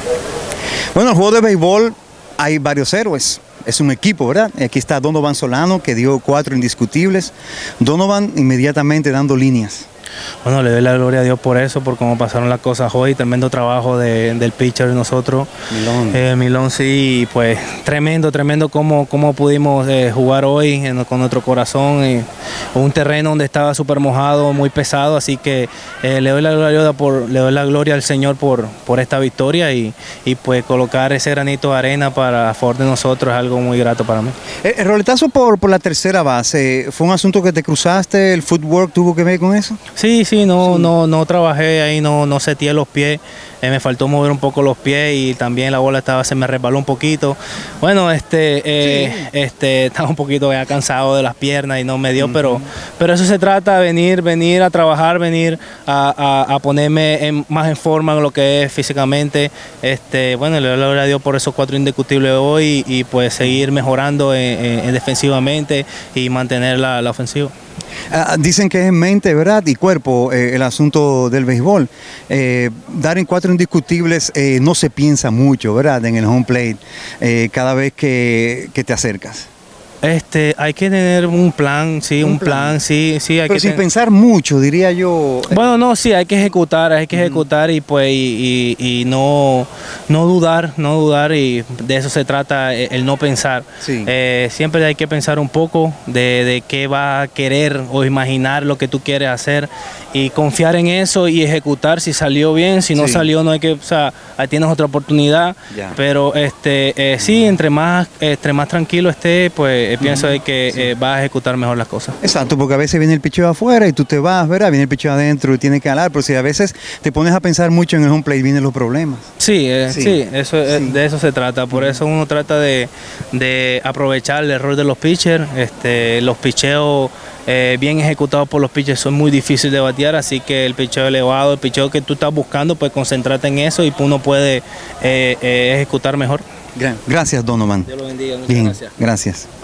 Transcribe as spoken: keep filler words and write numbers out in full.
Bueno, el juego de béisbol hay varios héroes. Es un equipo, ¿verdad? Aquí está Donovan Solano, que dio cuatro indiscutibles. Donovan inmediatamente dando líneas. Bueno, le doy la gloria a Dios por eso, por cómo pasaron las cosas hoy, tremendo trabajo de, del pitcher de nosotros. Milón. Eh, Milón, sí, pues tremendo, tremendo cómo, cómo pudimos eh, jugar hoy en, con nuestro corazón. Eh, un terreno donde estaba súper mojado, muy pesado, así que eh, le, doy la gloria por, le doy la gloria al Señor por, por esta victoria y, y pues colocar ese granito de arena para a favor de nosotros es algo muy grato para mí. El, el roletazo por, por la tercera base, ¿fue un asunto que te cruzaste? ¿El footwork tuvo que ver con eso? Sí, sí, no, sí. no, no trabajé ahí, no, no seteé los pies, eh, me faltó mover un poco los pies y también la bola estaba, se me resbaló un poquito. Bueno, este, eh, sí. este, estaba un poquito ya cansado de las piernas y no me dio, uh-huh. pero, pero eso se trata, venir, venir a trabajar, venir a, a, a ponerme en, más en forma en lo que es físicamente. Este, bueno, le doy la gloria a Dios por esos cuatro indiscutibles hoy y, y pues seguir mejorando en, en, en defensivamente y mantener la, la ofensiva. Uh, dicen que es mente, ¿verdad? Y cuerpo eh, el asunto del béisbol. Eh, dar en cuatro indiscutibles eh, no se piensa mucho, ¿verdad? En el home plate, eh, cada vez que, que te acercas. Este, hay que tener un plan, sí, un, un plan? plan, sí, sí. Hay Pero que sin ten... pensar mucho, diría yo. Bueno, no, sí, hay que ejecutar, hay que ejecutar y pues y, y, y no, no dudar, no dudar y de eso se trata el no pensar. Sí. Eh, siempre hay que pensar un poco de, de qué va a querer o imaginar lo que tú quieres hacer y confiar en eso y ejecutar si salió bien, si no sí. salió no hay que, o sea, ahí tienes otra oportunidad, yeah. pero este, eh, sí, entre más, entre más tranquilo esté, pues pienso de que sí. eh, vas a ejecutar mejor las cosas. Exacto, porque a veces viene el picheo afuera y tú te vas, ¿verdad? Viene el picheo adentro y tienes que jalar, pero si a veces te pones a pensar mucho en el home plate, vienen los problemas. Sí, eh, sí, sí, eso, sí. de eso se trata, por eso uno trata de, de aprovechar el error de los pitchers, este, los picheos eh, bien ejecutados por los pitchers son muy difíciles de batear, así que el picheo elevado, el picheo que tú estás buscando, pues concentrate en eso y uno puede eh, eh, ejecutar mejor. Gracias, Donovan. Dios lo bendiga, muchas Bien, gracias. Gracias.